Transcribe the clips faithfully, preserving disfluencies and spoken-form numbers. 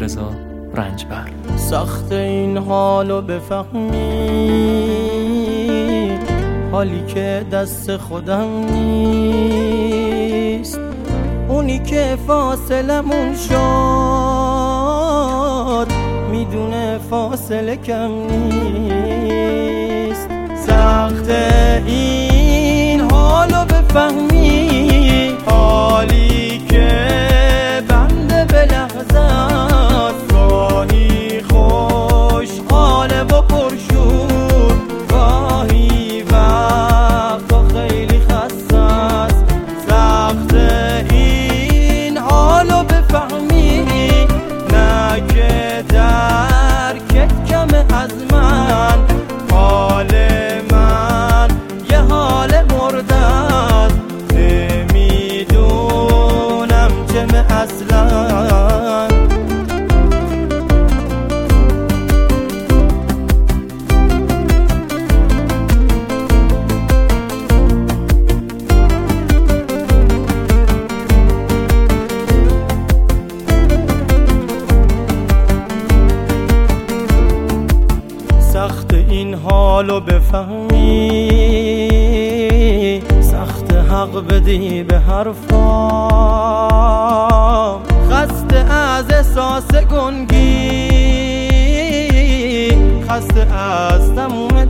رضا رنجبر. سخت این حالو بفهمی، حالی که دست خودم نیست، اونی که فاصلمون شد میدونه فاصله کم نیست. سخت این حالو بفهمی، حالی که بنده به لحظات گاهی خوشحاله و پرشور، گاهی وقتا خیلی خسته است. سخت این حالو بفهمی، نه که درکت کمه از من، حال من یه حال مرده است، نمیدونم چمه اصلا. سخت این حالو بفهمی، سخت حق بدی به حرفام، خسته از احساس گنگی، خسته از تموم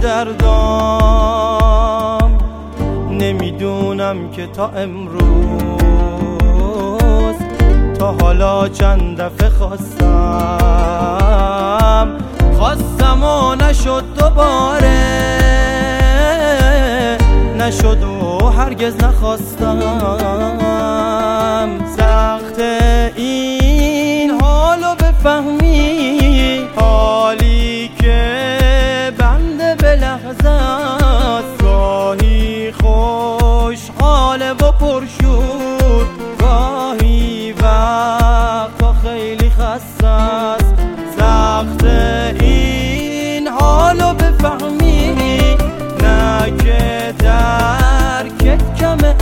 دردام. نمیدونم که تا امروز، تا حالا چند دفعه خواستم خواستم و نشد دوباره، نشد و هرگز نخواستم. سخت این حالو بفهمی، حالی که بنده به لحظات گاهی خوشحاله و پرشور، گاهی وقتا خیلی خسته است. سخت این حالو بفهمی، نه که درکت کمه